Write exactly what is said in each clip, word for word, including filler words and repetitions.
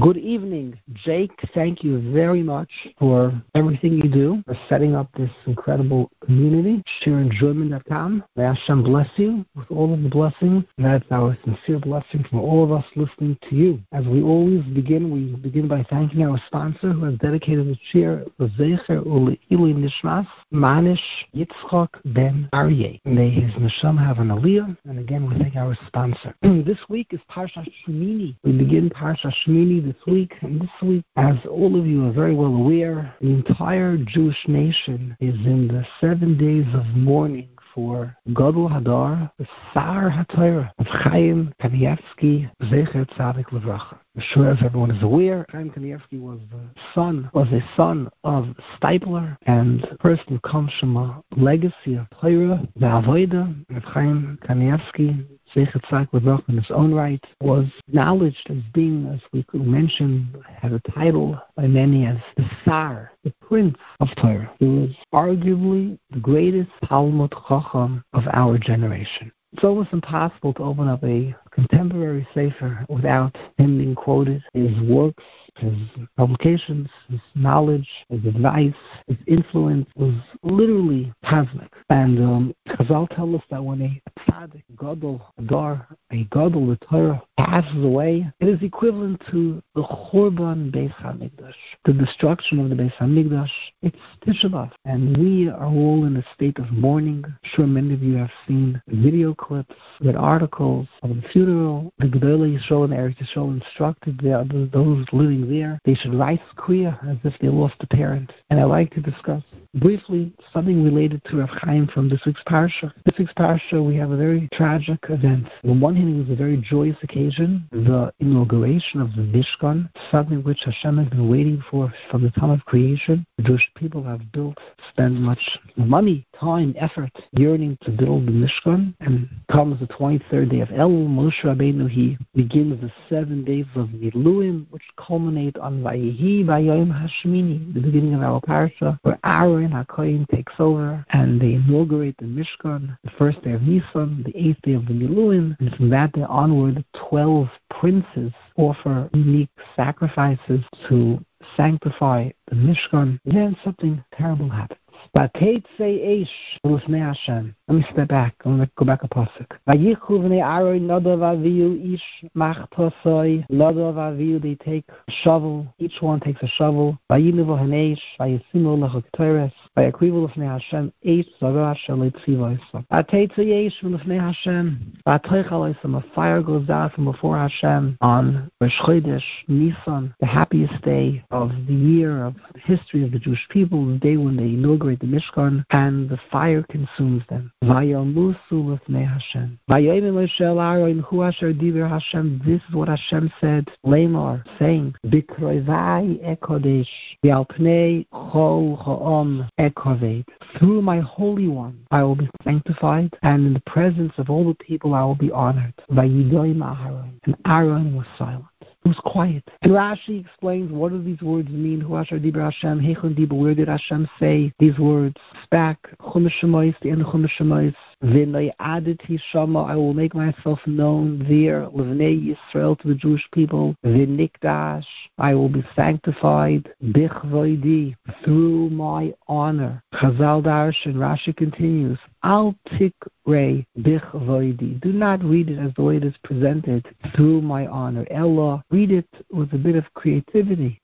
Good evening, Jake. Thank you very much for everything you do, for setting up this incredible community, share enjoyment dot com. May Hashem bless you with all of the blessings. And that's our sincere blessing from all of us listening to you. As we always begin, we begin by thanking our sponsor who has dedicated the share for Zecher Uli Nishmas, Manish Yitzchak Ben Aryeh. May his neshama have an aliyah. And again, we thank our sponsor. This week is Parsha Shemini. We begin Parsha Shemini this week. And this week, as all of you are very well aware, the entire Jewish nation is in the seven days of mourning for Gadol Hadar, the Sar HaTorah of Chaim Kanievsky, Zecher Tzadik Levracha. I'm sure as everyone is aware, Chaim Kanievsky was the son, was a son of Stipler, and the person who comes from a legacy of Torah, the Avodah of Chaim Kanievsky, Zecher Tzadik Levracha in his own right, was acknowledged as being, as we could mention, had a title by many as the Sar, the Prince of Torah. He was arguably the greatest Talmud Chacham of our generation. It's almost impossible to open up a contemporary sefer without him being quoted. His works, his publications, his knowledge, his advice, his influence was literally cosmic. And um, Chazal tell us that when a tzaddik, gadol, adar, a gadol, the Torah, passes away, it is equivalent to the Churban Beis HaMikdash, the destruction of the Beis HaMikdash. It's Tisha B'Av, and we are all in a state of mourning. I'm sure many of you have seen video clips, read articles of the funeral. The Gedolei Yisrael and Eretz Yisrael instructed the, those living there, they should write kriya as if they lost a parent. And I'd like to discuss briefly something related to Rav Chaim from this week's parsha. This week's parsha, we have a very tragic event. On one hand, it was a very joyous occasion, the inauguration of the Mishkan, something which Hashem has been waiting for from the time of creation. The Jewish people have built, spent much money, time, effort, yearning to build the Mishkan. And comes the twenty-third day of Elul, Moshe Rabbeinu, he begins the seven days of Miluim, which culminate on Vayehi Vayom Hashmini, the beginning of our parsha, where Aaron HaKohen takes over and they inaugurate the Mishkan, the first day of Nisan, the eighth day of the Miluim, and from that day onward, twelve princes offer unique sacrifices to sanctify the Mishkan. Then something terrible happens. Bateit say Eish L'fnei Hashem. Let me step back. I'm going to go back a pasuk. Vayichu v'nei Aaron Nadav Avihu Ish Machtosoi Nadav Avihu. They take a shovel. Each one takes a shovel. Vayinu v'haneish Vayisimu l'chokteres Vayakrivu l'fnei Hashem Eish Zara Asher Leitziva Yisrael. Bateit say Eish L'fnei Hashem. V'atoich aloisam. A fire goes down from before Hashem on Rosh Chodesh Nisan, the happiest day of the year of the history of the Jewish people, the day when they inaugurate the Mishkan, and the fire consumes them. Vayomusu l'fnei Hashem. Vayomer Moshe el Aaron hu asher diber Hashem. This is what Hashem said, Lamar, saying, B'kroivai ekodesh, v'al pnei chol ha'om ekoved. Through my Holy One, I will be sanctified, and in the presence of all the people, I will be honored. Vayidoim Aaron. And Aaron was silent. It was quiet. And Rashi explains, what do these words mean? Hu asher diber Hashem, heichon diber. Where did Hashem say these words? Back, Chumash Shemos, the end of Chumash Shemos. V'nei aditi shama, I will make myself known there. L'vnei Yisrael, to the Jewish people. V'nikdash, I will be sanctified. Bichvoidi, through my honor. Chazal Darsh, and Rashi continues. Al tikrei bichvoidi. Do not read it as the way it is presented, through my honor. Ella, read it with a bit of creativity.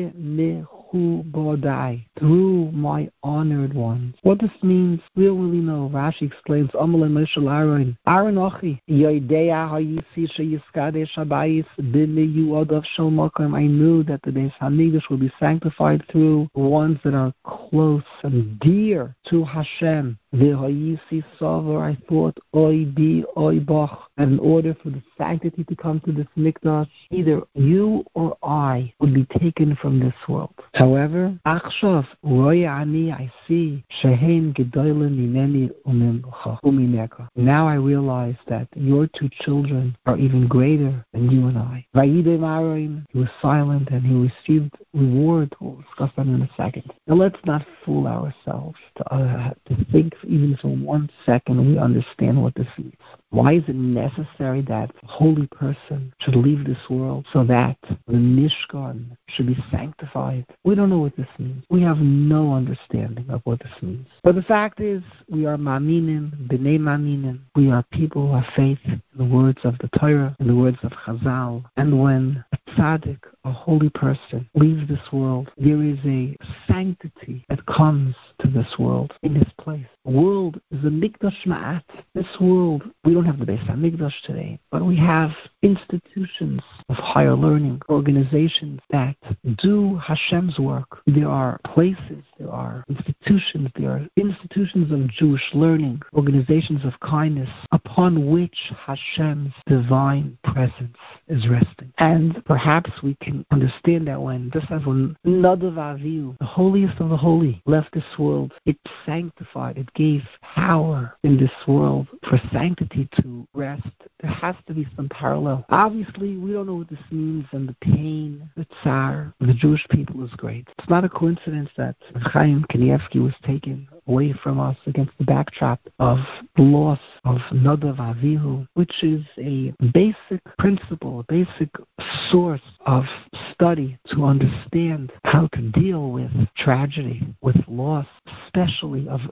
B'mechu bodai, through my honored ones. What this means, we don't really know. Rashi explains, Amalei Moshe Aaron, Aaron Ochi, Yodeya Hayisi Sheyiskadei Shabayis B'meyu Odav Shel Makom. I knew that the Beis Hamikdash will be sanctified through ones that are close and dear to Hashem. V'hayisi Savar, I thought, Oy Bi Oy Bach, and in order for the sanctity to come to this mikdash, either you or I would be taken from this world. However, Achshav Roy Ani, I see Shehein Gedolim Mimeni Umimeka. Now I realize that your two children are even greater than you and I. Vayidem Aaron, he was silent and he received reward. We'll discuss that in a second. Now let's not fool ourselves to, uh, to think even for one second we understand what this means. Why is it necessary that a holy person should leave this world so that the Mishkan should be sanctified? We don't know what this means. We have no understanding of what this means. But the fact is, we are Ma'aminim, B'nai Ma'aminim. We are people who have faith in the words of the Torah, in the words of Chazal. And when a tzaddik, a holy person, leaves this world, there is a sanctity that comes to this world in his place. The world is a mikdash ma'at. This world, we don't have the Beis HaMikdash today, but we have institutions of higher learning, organizations that do Hashem's work. There are places, there are institutions, there are institutions of Jewish learning, organizations of kindness, upon which Hashem's divine presence is resting. And perhaps we can understand that when, just as when Nadav Avihu, the holiest of the holy, left this world, it sanctified, it gave power in this world for sanctity to rest. There has to be some parallel. Obviously, we don't know what this means, and the pain, the tsar, of the Jewish people is great. It's not a coincidence that Chaim Kanievsky was taken away from us against the backdrop of the loss of Nadav Avihu, which is a basic principle, a basic source of study to understand how to deal with tragedy, with loss, especially of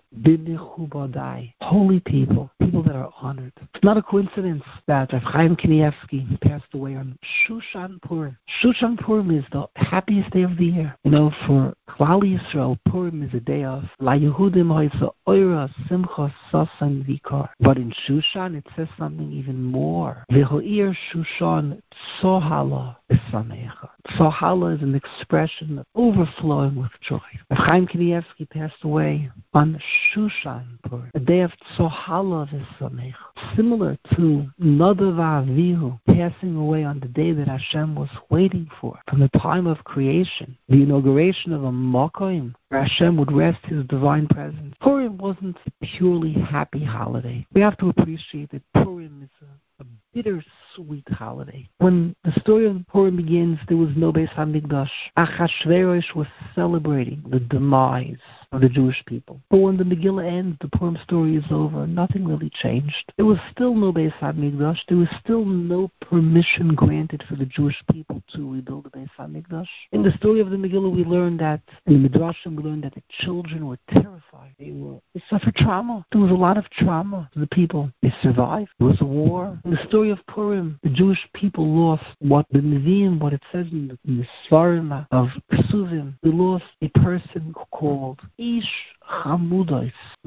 B'nei holy people, people that are honored. It's not a coincidence that Rav Chaim Kanievsky passed away on Shushan Purim. Shushan Purim is the happiest day of the year. You know, for Klal Yisrael, Purim is a day of La Yehudim Ha'isa Oira Simcha Sasan Vikar. But in Shushan, it says something even more. V'ho'ir Shushan Tzohala B'samecha. Tzohala is an expression of overflowing with joy. Rav Chaim Kanievsky passed away on Shushan Purim, a day of Tzohala B'samecha, similar to Nadav Avihu passing away on the day that Hashem was waiting for, from the time of creation, the inauguration of a Makom, where Hashem would rest His divine presence. Purim wasn't a purely happy holiday. We have to appreciate that Purim is a, a bittersweet holiday. When the story of Purim begins, there was no Beis HaMikdash. Achashverosh was celebrating the demise of the Jewish people. But when the Megillah ends, the Purim story is over. Nothing really changed. There was still no Beis HaMikdash. There was still no permission granted for the Jewish people to rebuild the Beis HaMikdash. In the story of the Megillah, we learned that, in the Midrashim, we learned that the children were terrified. They were, they suffered trauma. There was a lot of trauma to the people. They survived. There was a war. In the story of Purim, the Jewish people lost what the Nevi'im, what it says in the, in the Svarim of Kesuvim, they lost a person called Ish Chamudos,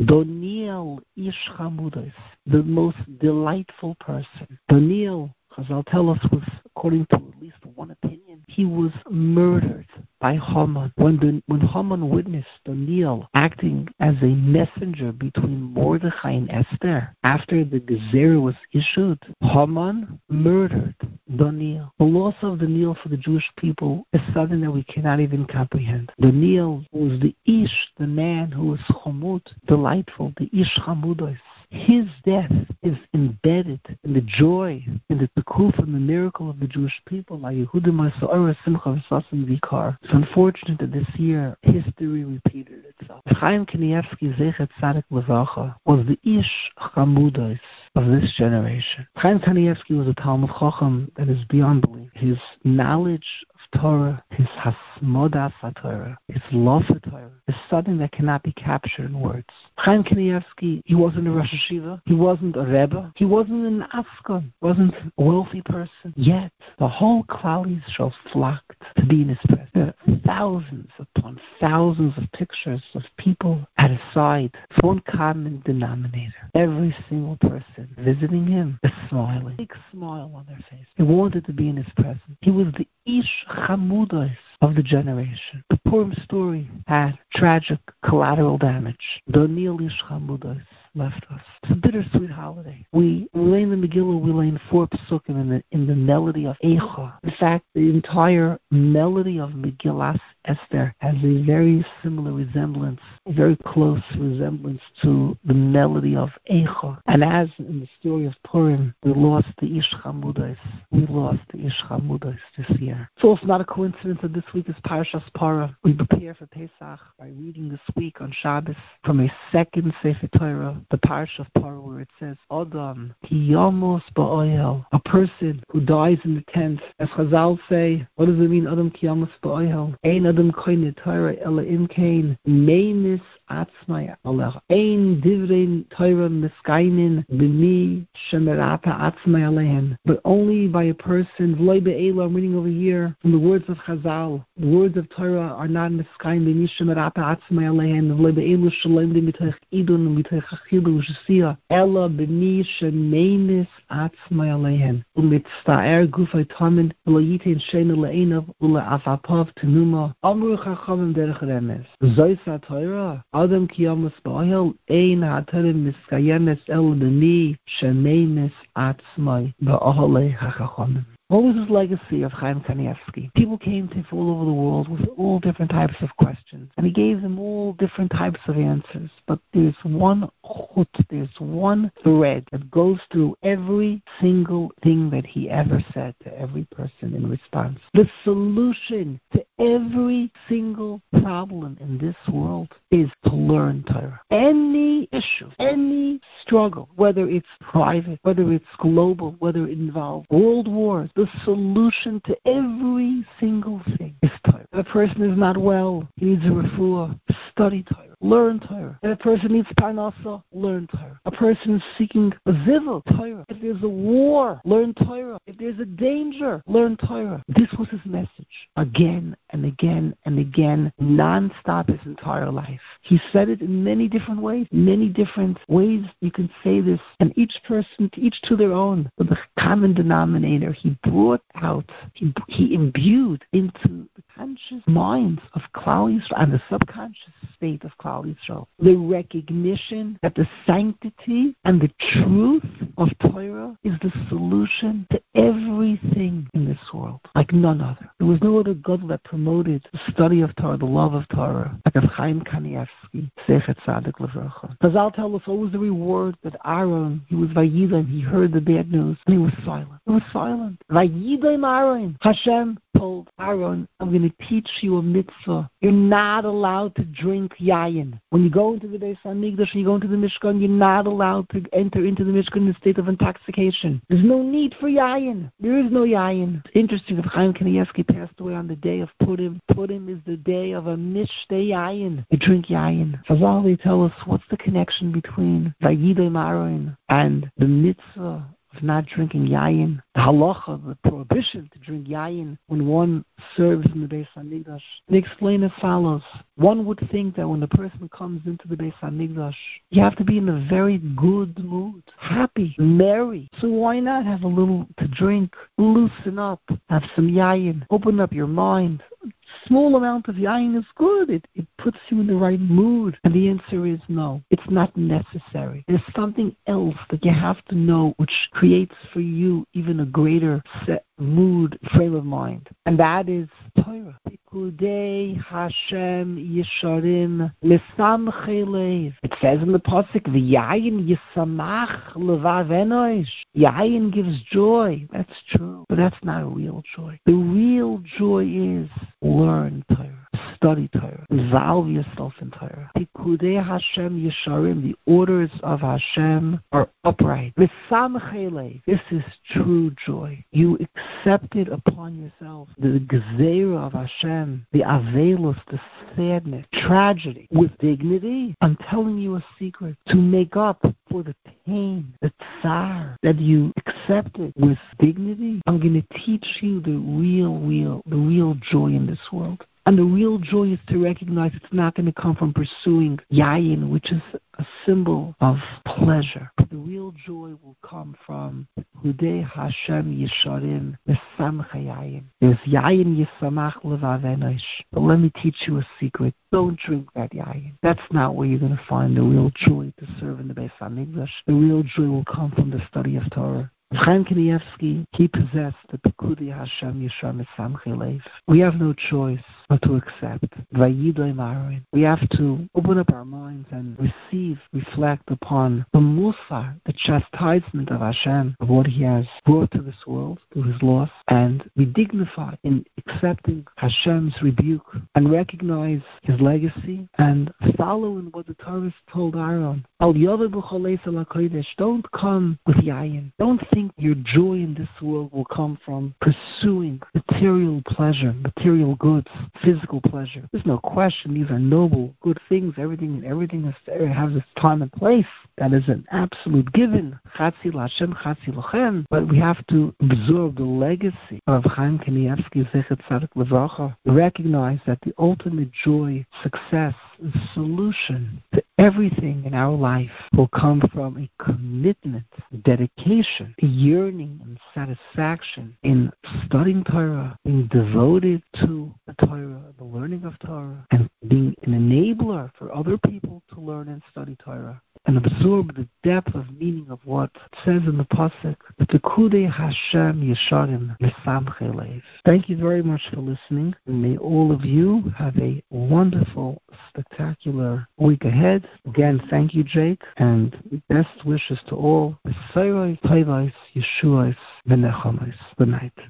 Doniel Ish Chamudos, the most delightful person. Doniel, Chazal tell us, was, according to at least one opinion, he was murdered by Haman. When the, when Haman witnessed Daniel acting as a messenger between Mordechai and Esther, after the Gezerah was issued, Haman murdered Daniel. The loss of Daniel for the Jewish people is something that we cannot even comprehend. Daniel was the Ish, the man who was Chamud, delightful, the Ish Chamudos. His death is embedded in the joy, in the tikuf, and the miracle of the Jewish people. It's unfortunate that this year history repeated itself. Chaim Kanievsky Zechet Tzadik Levacha was the Ish Chamudos of this generation. Chaim Kanievsky was a Talmud Chacham that is beyond belief. His knowledge of Torah, his hasmodas HaTorah, his love for Torah, is something that cannot be captured in words. Chaim Kanievsky, he wasn't a Rosh Hashiva, he wasn't a Rebbe, he wasn't an Askan, wasn't a wealthy person. Yet, the whole Klal Yisrael flocked to be in his presence. There are thousands upon thousands of pictures of people at his side. It's one common denominator. Every single person visiting him is smiling. Big smile on their face. They wanted to be in his presence. He was the Ish Chamudos of the generation. The Purim story had tragic collateral damage. Daniel Ish Chamudos left us. It's a bittersweet holiday. We, we lay in the Megillah, we lay in four Pesukim in the, in the melody of Eicha. In fact, the entire melody of Megillas Esther has a very similar resemblance, a very close resemblance to the melody of Eicha. And as in the story of Purim, we lost the Ish Chamudos. We lost the Ish Chamudos this year. It's also not a coincidence that this week is Parshas Parah. We prepare for Pesach by reading this week on Shabbos from a second Sefer Torah, the Parsha of Parah, where it says, Adam, ki yamos ba'ohel, a person who dies in the tent. As Chazal say, what does it mean, Adam ki yamos ba'ohel? Ein Adam koine Torah ela im kain, meinis atzmai alech. Ein divrein Torah miskainin b'mi shemerata atzmai alehen. But only by a person, v'loi be'ela, I'm reading over here, from the words of Chazal, the words of Torah are not miskain b'mi shemerata atzmai alehen, v'loi be'elu shalom b'mitoich idun b'mitoich achilu u'shasiya, ela b'mi shemeinis atzmai alehen. U'mitzta'er gufay tamid, v'lo yitain sheina le'enav, u'le'afapav tenuma, amru chachamim derech remes. Zois ha'Torah, Adam ki yamos ba'ohel, ein ha'Torah miskayemes el b'mi shemeinis atzmai ba'ohele ha'chachamim. What was his legacy of Chaim Kanievsky? People came to him from all over the world with all different types of questions, and he gave them all different types of answers. But there's one chut, there's one thread that goes through every single thing that he ever said to every person in response. The solution to every single problem in this world is to learn Torah. Any issue, any struggle, whether it's private, whether it's global, whether it involves world wars, the solution to every single thing is Torah. If a person is not well, he needs a refuah, study Torah. Learn Torah. If a person needs parnasa, learn Torah. A person is seeking a zivug, Torah. If there's a war, learn Torah. If there's a danger, learn Torah. This was his message again and again and again, non-stop his entire life. He said it in many different ways, many different ways you can say this, and each person, each to their own. But the common denominator, he brought out, he, he imbued into the conscious minds of Klal Yisrael and the subconscious state of Klal Yisrael the recognition that the sanctity and the truth of Torah is the solution to everything in this world, like none other. There was no other God that promoted the study of Torah, the love of Torah, like of Chaim Kanievsky, Zecher Tzadik Levracha. Chazal tell us what was the reward that Aaron, he was Vayidon, he heard the bad news, and he was silent. He was silent. Vayidon Aaron. Hashem told Aaron, I'm going to teach you a mitzvah. You're not allowed to drink yayin. When you go into the Beis HaMikdash and you go into the Mishkan, you're not allowed to enter into the Mishkan in a state of intoxication. There's no need for yayin. There is no yayin. It's interesting that Chaim Kanievsky passed away on the day of Purim. Purim is the day of a mishteh yayin. You drink yayin. Chazal, they tell us what's the connection between Vayidon Aaron and the mitzvah of not drinking yayin, the halacha, the prohibition to drink yayin when one serves in the Beis HaMikdash. They explain as follows. One would think that when the person comes into the Beis HaMikdash, you have to be in a very good mood, happy, merry. So why not have a little to drink, loosen up, have some yayin, open up your mind. Small amount of yayin is good. It, it puts you in the right mood. And the answer is no. It's not necessary. There's something else that you have to know which creates for you even a greater set mood, frame of mind. And that is Torah. Pikudei Hashem Yisharim Misamchei Lev. It says in the pasuk, V'yayin Yisamach Levav Enosh. Yayin gives joy. That's true. But that's not a real joy. The real joy is learn Torah, study Torah, involve yourself in Torah. Pikudei Hashem Yisharim, the orders of Hashem are upright. Misamchei Lev. This is true joy. You accept it upon yourself. The gezerah of Hashem, the avelus, the sadness, tragedy, with dignity. I'm telling you a secret. To make up for the pain, the tsar, that you accepted with dignity, I'm going to teach you the real, real, the real joy in this world. And the real joy is to recognize it's not going to come from pursuing yayin, which is a symbol of pleasure. But the real joy will come from Hudei Hashem Yisharim Mesamcha Yayin. There's yayin Yisamach Levav Enosh. But let me teach you a secret. Don't drink that yayin. That's not where you're going to find the real joy to serve in the Beis HaMikdash. The real joy will come from the study of Torah. Chaim Kanievsky, he possessed the Pekudei Hashem Yishar Mitzamchei Lev. We have no choice but to accept. Vayidoi Marin. We have to open up our minds and receive, reflect upon the Musar, the chastisement of Hashem, of what He has brought to this world through His loss, and be dignified in accepting Hashem's rebuke and recognize His legacy and follow in what the Torah told Aaron. Al Yovev B'Cholei Sel HaKodesh. Don't come with yayin. Don't think your joy in this world will come from pursuing material pleasure, material goods, physical pleasure. There's no question. These are noble, good things. Everything everything has its time and place. That is an absolute given. Chatzi l'Hashem, chatzi l'chem. But we have to absorb the legacy of Chaim Kanievsky, Zecher Tzadik Levacha. Recognize that the ultimate joy, success, solution to everything in our life will come from a commitment, dedication, a yearning and satisfaction in studying Torah, being devoted to the Torah, the learning of Torah, and being an enabler for other people to learn and study Torah, and absorb the depth of meaning of what it says in the pasuk, Pekudei Hashem Yesharim Misamchei Lev. Thank you very much for listening, and may all of you have a wonderful, spectacular week ahead. Again, thank you, Jake, and best wishes to all. Good night.